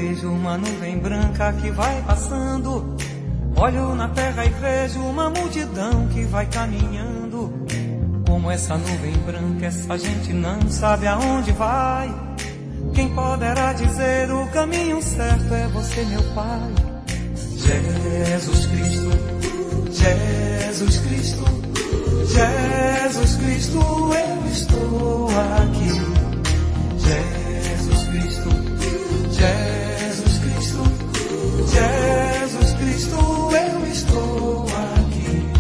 vejo uma nuvem branca que vai passando. Olho na terra e vejo uma multidão que vai caminhando. Como essa nuvem branca, essa gente não sabe aonde vai. Quem poderá dizer o caminho certo é você, meu Pai. Jesus Cristo, Jesus Cristo, Jesus Cristo, eu estou aqui. Jesus Cristo, Jesus Cristo, Jesus Cristo, eu estou aqui.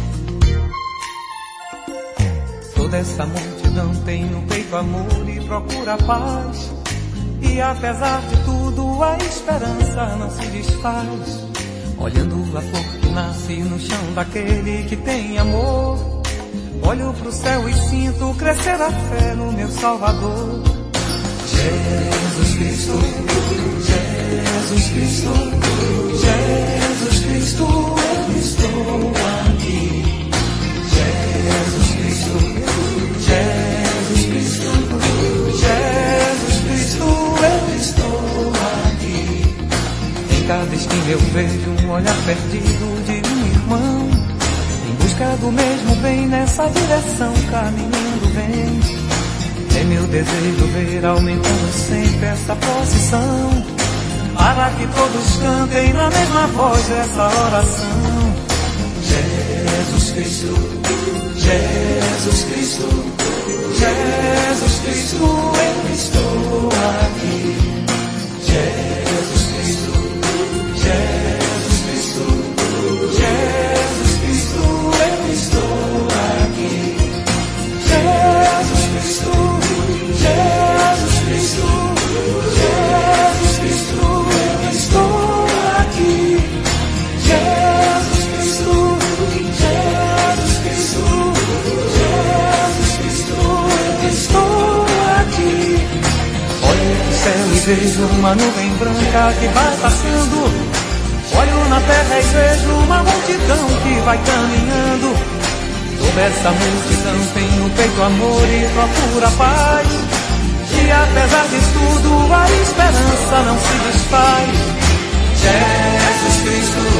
Toda essa multidão tem no peito amor e procura paz. E apesar de tudo a esperança não se desfaz. Olhando a flor que nasce no chão daquele que tem amor, olho pro céu e sinto crescer a fé no meu Salvador. Jesus Cristo, Jesus Cristo, Jesus Cristo, eu estou aqui. Jesus Cristo, Jesus Cristo, Jesus Cristo, eu estou aqui. Em cada esquina eu vejo um olhar perdido de um irmão, em busca do mesmo bem, nessa direção caminhando bem. É meu desejo ver aumentando sempre essa procissão, para que todos cantem na mesma voz essa oração. Jesus Cristo, Jesus Cristo, Jesus Cristo, eu estou aqui. Jesus Cristo, Jesus Cristo, Jesus Cristo, eu estou aqui. Jesus Cristo, Jesus Cristo, Jesus Cristo, eu estou aqui. Jesus Cristo, Jesus Cristo, Jesus Cristo, eu estou aqui. Olho pro céu e vejo uma nuvem branca que vai passando. Olho na terra e vejo uma multidão que vai caminhando. Toda essa multidão tem no peito amor e procura paz. E apesar de tudo a esperança não se desfaz. Jesus Cristo,